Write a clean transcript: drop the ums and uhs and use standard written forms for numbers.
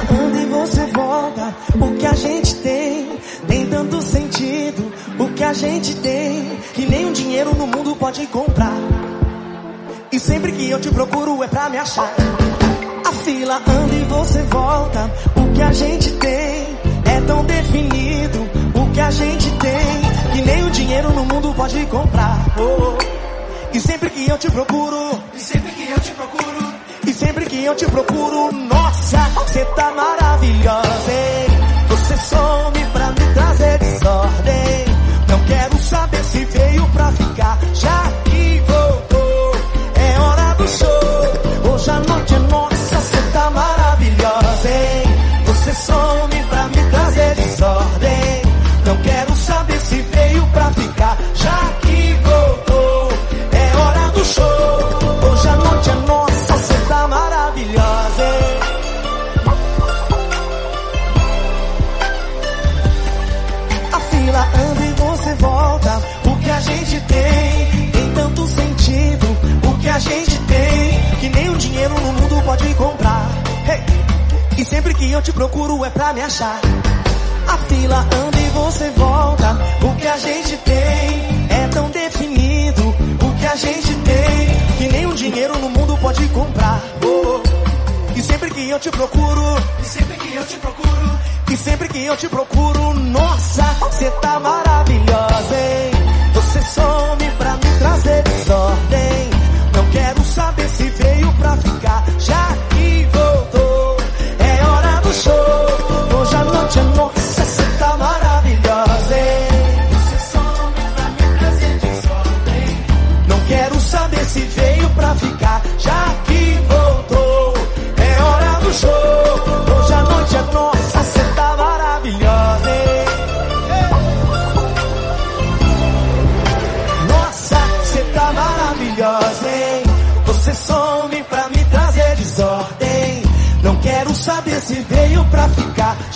anda e você volta. O que a gente tem tanto sentido. O que a gente tem, que nem um dinheiro no mundo pode comprar. E sempre que eu te procuro é pra me achar. A fila anda e você volta. O que a gente tem é tão definido. O que a gente tem, que nem o dinheiro no mundo pode comprar. E sempre que eu te procuro, e sempre que eu te procuro, e sempre que eu te procuro, nossa, você tá maravilhosa, hein? Você some pra me trazer desordem. Não quero saber se veio pra ficar, já que voltou. É hora do show, hoje a noite é nossa, você tá maravilhosa, hein? Você some pra me trazer desordem. Não quero saber se veio pra ficar, já que voltou. É hora do show, hoje a noite é nossa, você tá maravilhosa, hein? A fila anda e você volta. O que a gente tem tanto sentido. O que a gente tem, que nem o dinheiro no mundo pode comprar. Hey! E sempre que eu te procuro é pra me achar. A fila anda e você volta. O que a gente tem é tão definido. O que a gente tem, que nem um dinheiro no mundo pode comprar. E sempre que eu te procuro, e sempre que eu te procuro, e sempre que eu te procuro, nossa, você tá maravilhosa, hein? Você some pra me trazer desordem. Não quero saber se veio pra ficar, já que voltou. É hora do show, hoje a noite é nossa, você tá maravilhosa, hein? você some pra me trazer desordem. Não quero saber se veio pra ficar, já que voltou. É hora do show, hoje a noite é nossa, você tá maravilhosa, hein? Nossa, você tá maravilhosa, hein? Você some pra me trazer desordem. Não quero saber se veio pra ficar,